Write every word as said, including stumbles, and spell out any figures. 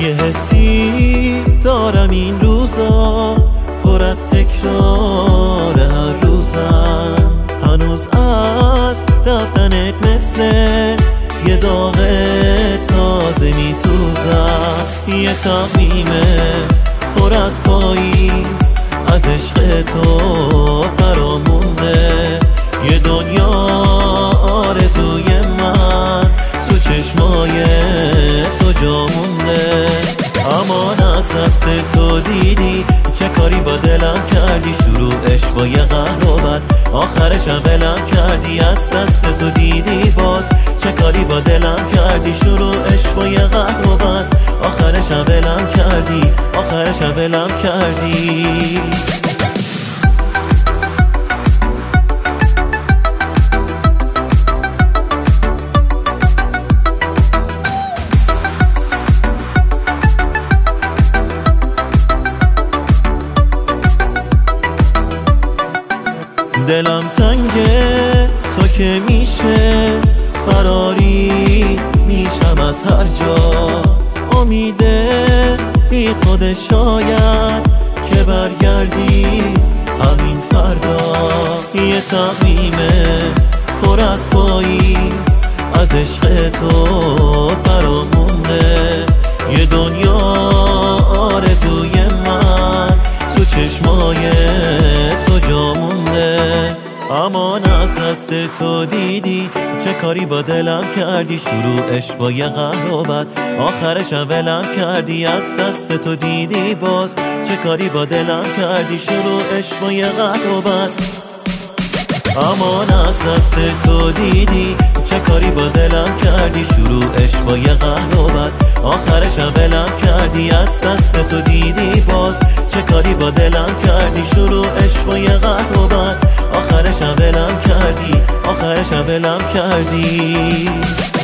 یه حسی دارم این روزا پر از تکرار هر روزم، هنوز از رفتنت مثل یه داغ تازه میسوزم. یه تقویمه پر از پاییز از عشق تو برامونه، یه دنیا آرزوی من تو چشمای تو جا مونده. امان از دست تو دیدی چه کاری با دلم کردی، شروعش با یه قهر و بد آخرشم ولم کردی. از دست تو دیدی باز چه کاری با دلم کردی، شروعش با یه قهر و بد آخرشم ولم کردی، آخرشم ولم کردی. دلم تنگه تو که میشه فراری میشم از هر جا، امیده بی خود شاید که برگردی همین فردا. یه تقویمه پر از پاییز از عشق تو برامونه، یه دنیا آرزوی من تو چشمای تو جا مونده. امان از دست تو دیدی چه کاری با دلم کردی، شروعش با یه قهر و بد آخرشم ولم کردی. از دست تو دیدی باز چه کاری با دلم کردی، شروعش با یه قهر و بد. امان از دست تو دیدی چه کاری با دلم کردی، شروعش با یه قهر و بد آخرشم ولم کردی. از دست تو دیدی باز چه کاری با دلم کردی، شروعش با یه قهر و بد آخرشم ولم کردی، آخرشم ولم کردی.